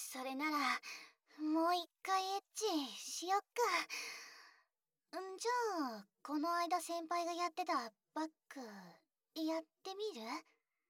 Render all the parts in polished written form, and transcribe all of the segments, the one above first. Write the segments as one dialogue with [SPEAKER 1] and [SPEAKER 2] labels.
[SPEAKER 1] それならもう一回エッチしよっか。じゃあこの間先輩がやってたバックやってみる？よ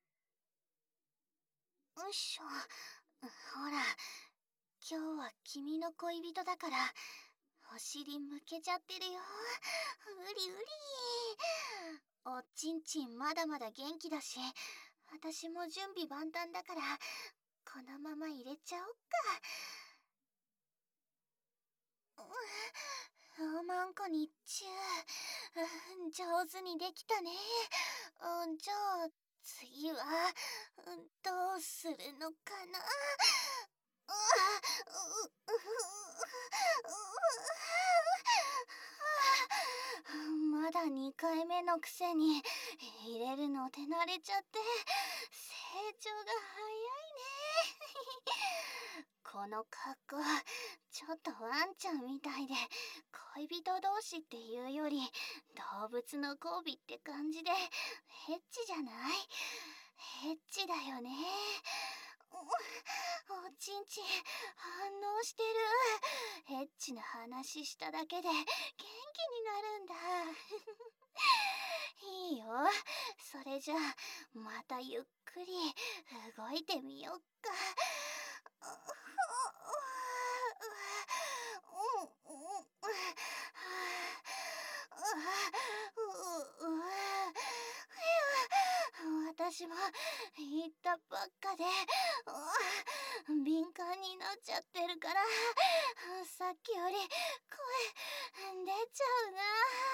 [SPEAKER 1] いしょ。ほら、今日は君の恋人だからお尻向けちゃってるよ。うりうり。おちんちんまだまだ元気だし、私も準備万端だからこのまま入れちゃおっか。おまんこ日中、上手にできたね。じゃあ次はどうするのかな。まだ2回目のくせに入れるの手慣れちゃって成長が早いね。この格好ちょっとワンちゃんみたいで、恋人同士っていうより動物の交尾って感じでエッチじゃない？エッチだよね。おちんちん反応してる。エッチな話しただけで元気になるんだ。いいよ。それじゃあまたゆっくり動いてみよっか。私も言ったばっかで敏感になっちゃってるから、さっきより声出ちゃうな。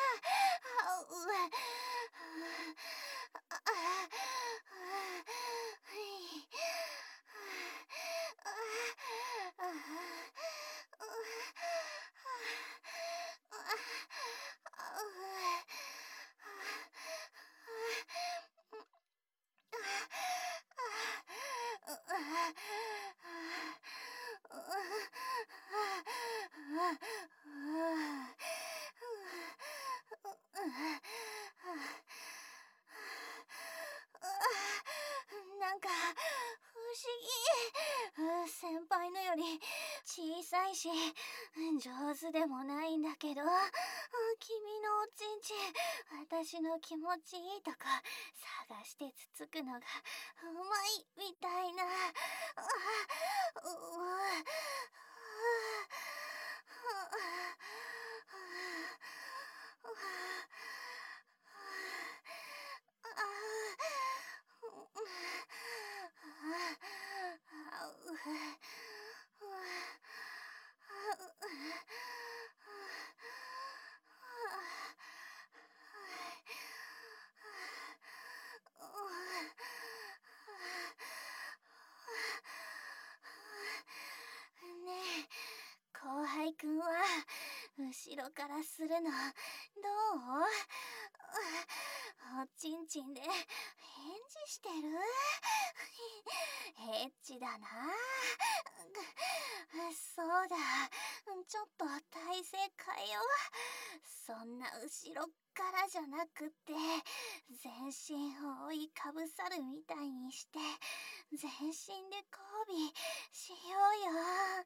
[SPEAKER 1] なんか不思議。先輩のより小さいし上手でもないんだけど、君のおちんちん私の気持ちいいとこ探してつつくのがうまいみたいな。ねえ、後輩くんは後ろからするのどう？おちんちんで返事してる？エッチだな。そうだ、ちょっと体勢変えよう。そんな後ろからじゃなくって全身を覆いかぶさるみたいにして全身で交尾しようよ。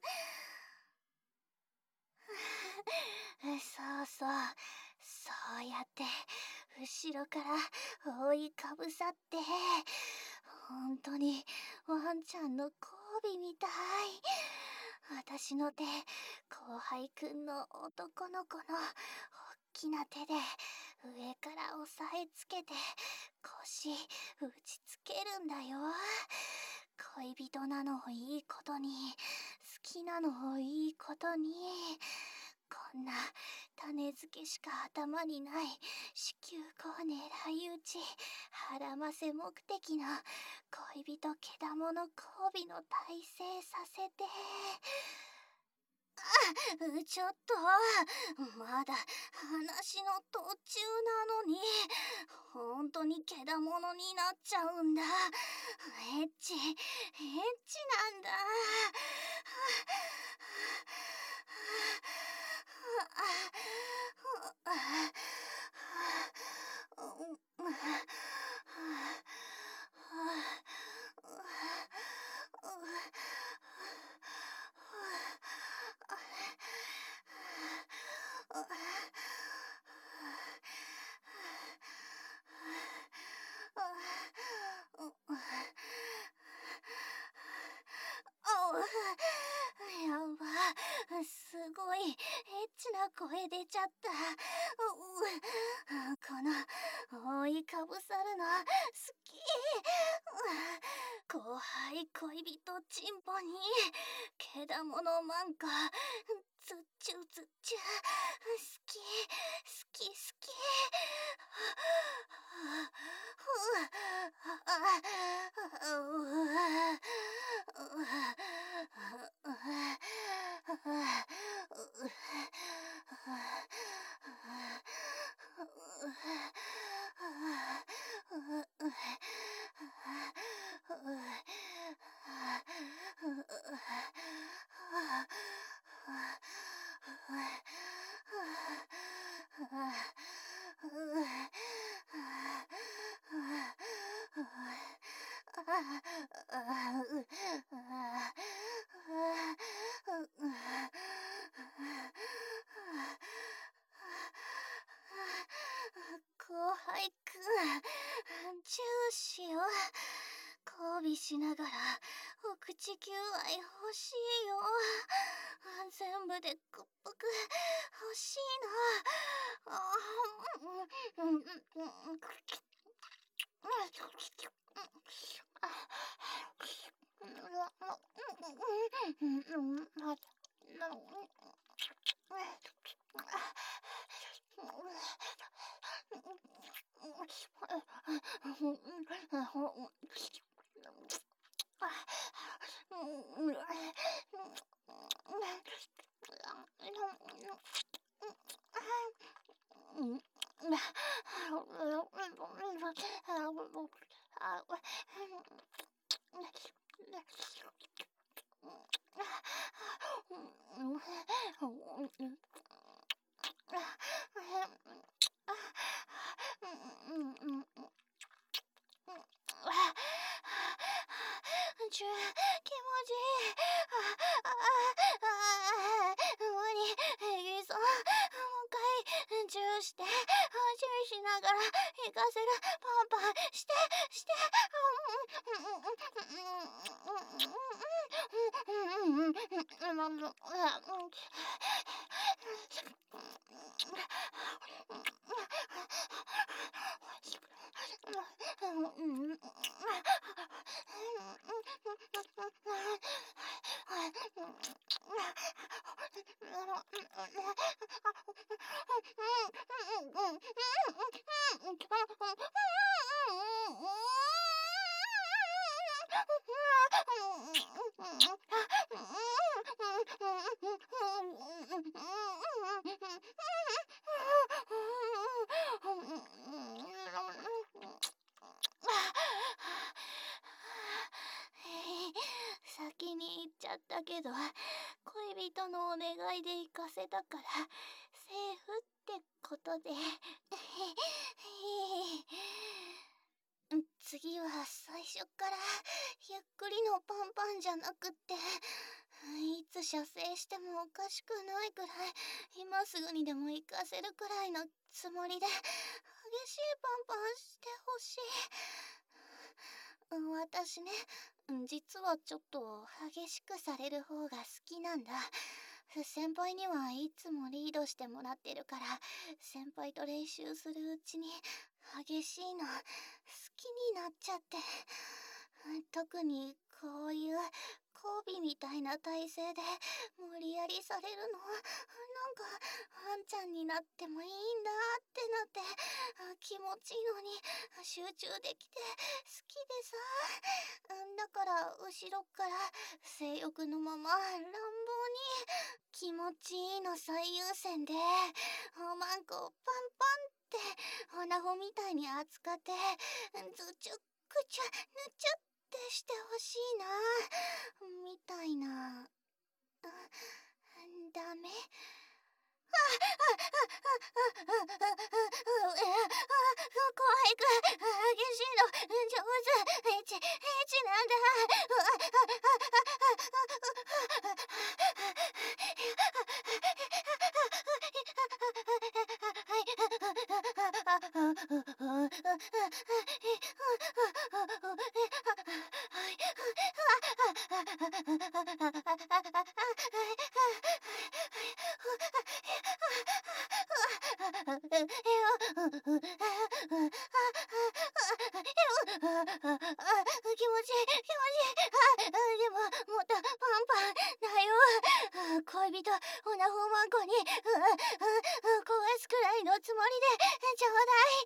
[SPEAKER 1] そうそう、そうやって後ろから覆いかぶさって、本当にワンちゃんの交尾みたい。私の手、後輩くんの男の子のおっきな手で上から押さえつけて腰打ちつけるんだよ。恋人なのをいいことに、好きなのをいいことに、こんな種付けしか頭にない子宮口狙い撃ち腹ませ目的の恋人けだもの交尾の体勢させて、ちょっとまだ話の途中なのに本当にけだものになっちゃうんだ。エッチなんだ。 やば、すごいエッチな声出ちゃった。この覆いかぶさるの好き。後輩恋人チンポにけだものなんかずっちゅずっちゅ好き好き好き。後輩くん、チューしよう。交尾しながらお口求愛欲しいよ。全部でくっぷく欲しいな。気持ちいい。無理。いっそもう一回チューしてチューしながら行かせる。パンパンしてして。先に行っちゃったけど、恋人のお願いで行かせたからセーフってことで。次は最初からゆっくりのパンパンじゃなくって、いつ射精してもおかしくないくらい、今すぐにでも行かせるくらいのつもりで激しいパンパンしてほしい。私ね、実はちょっと激しくされる方が好きなんだ。先輩にはいつもリードしてもらってるから、先輩と練習するうちに激しいの好きになっちゃって。特にこういう交尾みたいな体勢で無理やりされるの、なんかワンちゃんになってもいいんだってなって、気持ちいいのに集中できて好きでさ。だから後ろから性欲のまま乱暴に気持ちいいの最優先でおまんこパンパンっておなほみたいに扱って、ずちゅくちゃぬちゅってしてほしいな、みたいな。ダメ？怖いく激しいの上手。エッチなんだ。 もっとパンパンだよ。恋人オナホマンコに壊すくらいのつもりでちょうだい。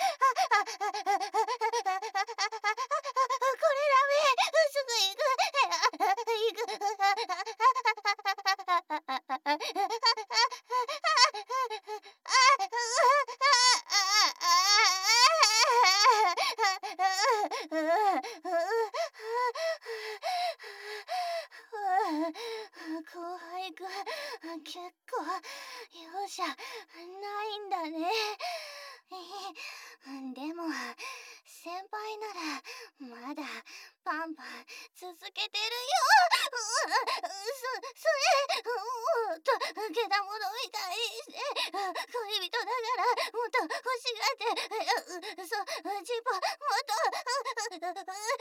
[SPEAKER 1] これダメ。すぐ行く。後輩くん、結構容赦ないんだね。でも先輩ならまだパンパン続けてるよ。それもっとけだものみたいにして恋人だからもっと欲しがってチンポもっ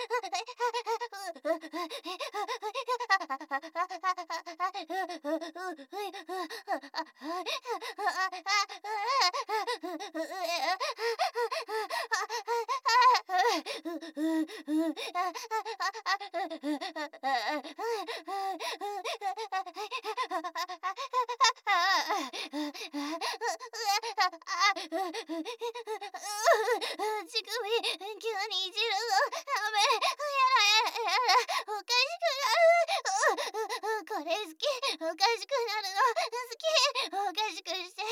[SPEAKER 1] 乳首急にいじるのダメ。やらおかしくなる。これ好き。おかしくなるの好き。おかしくして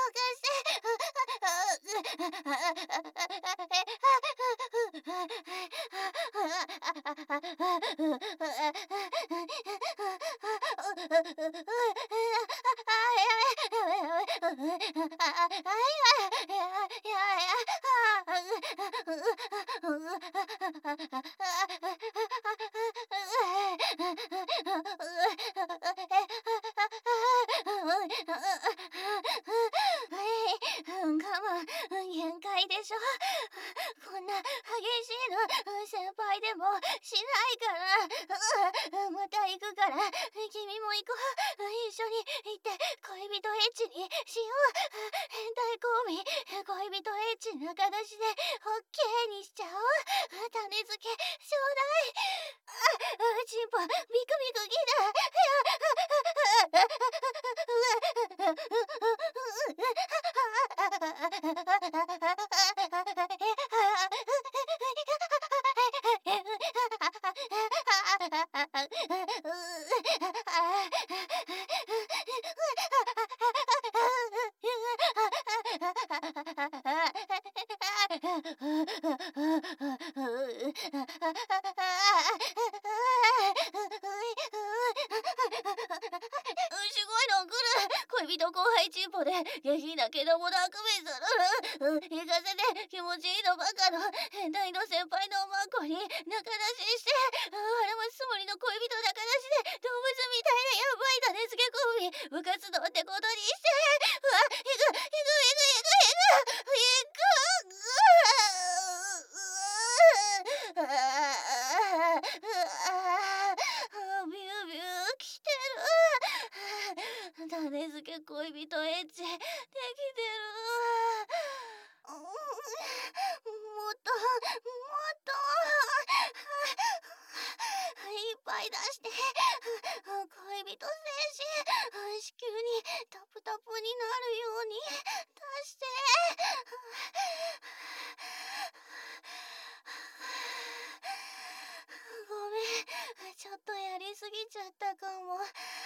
[SPEAKER 1] 我慢限界でしょ。こんな激しいの先輩でもしないから。また行くから君も行こう。一緒に行って恋人エッチにしよう。変態交尾恋人エッチ仲出しでオッケーにしちゃおう。種付けちょうだい。チンポビクビクギすごいの来る。恋人後輩チンポで下品なけどもなくべする。行かせて気持ちいいのばかの変態の先輩のマンコに仲出しして腹ますつもりの恋人仲出しで動物みたいなやばい種付け込み部活動ってことにして行くビュービュー来てる。種付け恋人エッチできてる。もっといっぱい出して恋人精子子宮にタプタプになるように出して。ごめん、ちょっとやりすぎちゃったかも。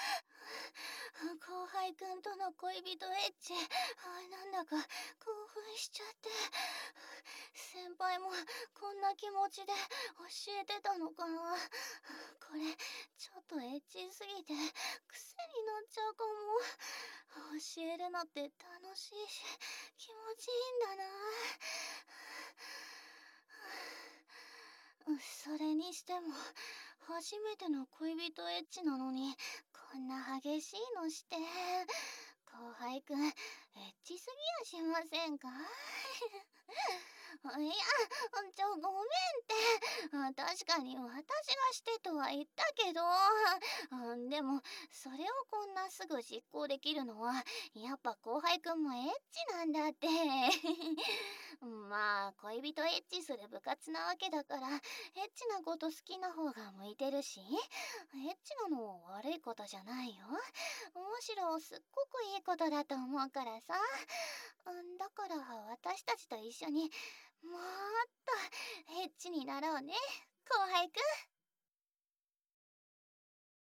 [SPEAKER 1] 後輩くんとの恋人エッチなんだか興奮しちゃって。先輩もこんな気持ちで教えてたのかな。これちょっとエッチすぎて癖になっちゃうかも。教えるのって楽しいし気持ちいいんだな。それにしても初めての恋人エッチなのにこんな激しいのして。後輩くんエッチすぎやしませんか？ いや、ごめんって。確かに私がしてとは言ったけど、でも、それをこんなすぐ実行できるのは、やっぱ後輩くんもエッチなんだって。まあ、恋人エッチする部活なわけだから、エッチなこと好きな方が向いてるし、エッチなの悪いことじゃないよ。むしろすっごくいいことだと思うからさ。だから私たちと一緒にもっとエッチになろうね、後輩くん。